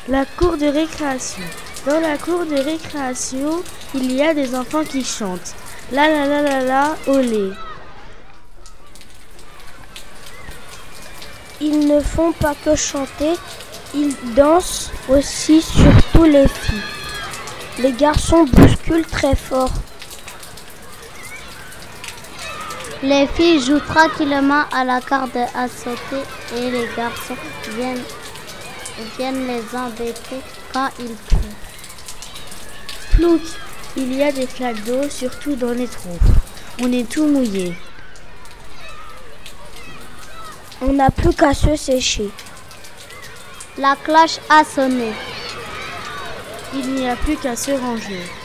La cour de récréation. Dans la cour de récréation, il y a des enfants qui chantent. La la la la la, olé. Ils ne font pas que chanter, ils dansent aussi, surtout les filles. Les garçons bousculent très fort. Les filles jouent tranquillement à la corde à sauter et les garçons viennent les embêter quand il pleut. Plouc, il y a des flaques d'eau, surtout dans les trous. On est tout mouillé. On n'a plus qu'à se sécher. La cloche a sonné. Il n'y a plus qu'à se ranger.